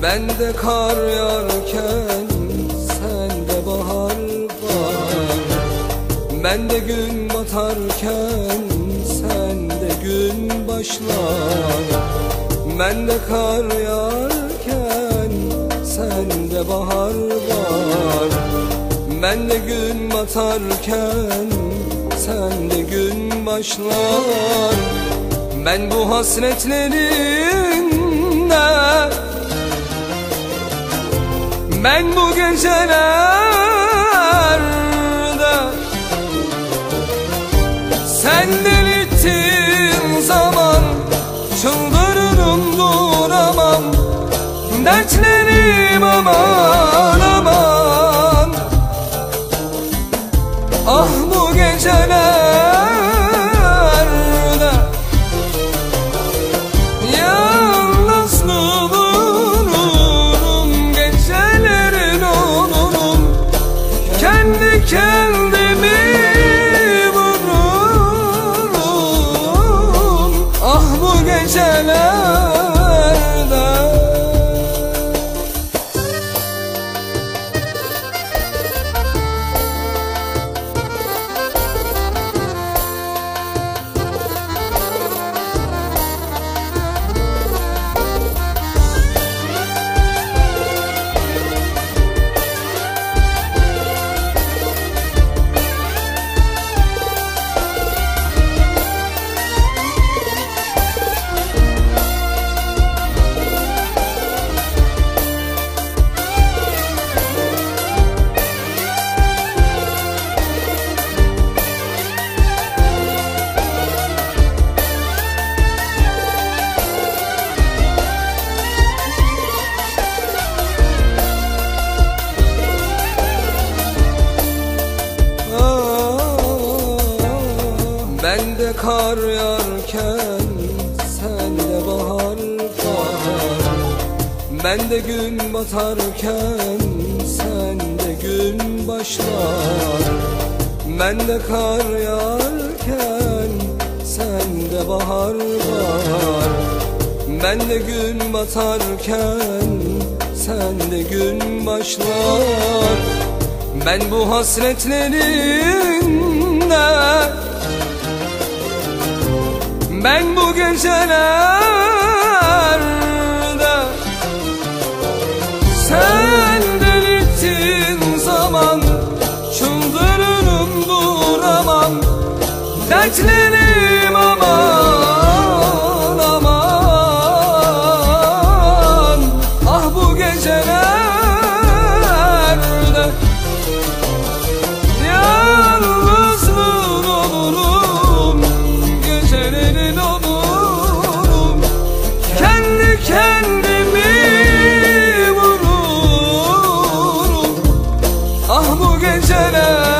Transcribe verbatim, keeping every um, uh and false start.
Bende kar yağarken sende bahar var. Bende gün batarken sende gün başlar. Bende kar yağarken sende bahar var. Bende gün batarken sende gün başlar. Ben bu hasretlerinle, ben bu gecelerde, senden gittiğin zaman çıldırırım, duramam. Dertlerim aman aman. Ah bu gecelerde yalnızlığım olurum, gecelerin olurum, kendi kendimi vururum. Ah bu gecelerde. Bende kar yağarken sende bahar var. Bende gün batarken sende gün başlar. Bende kar yağarken sende bahar var. Bende gün batarken sende gün başlar. Ben bu hasretlerinle, ben bu gecelerde, senden gittiğin zaman çıldırırım, duramam. Dertlerim aman aman. Ah bu gecelerde yalnızlığım olurum, gecelerin olurum, kendi kendimi vururum. Ah bu geceler.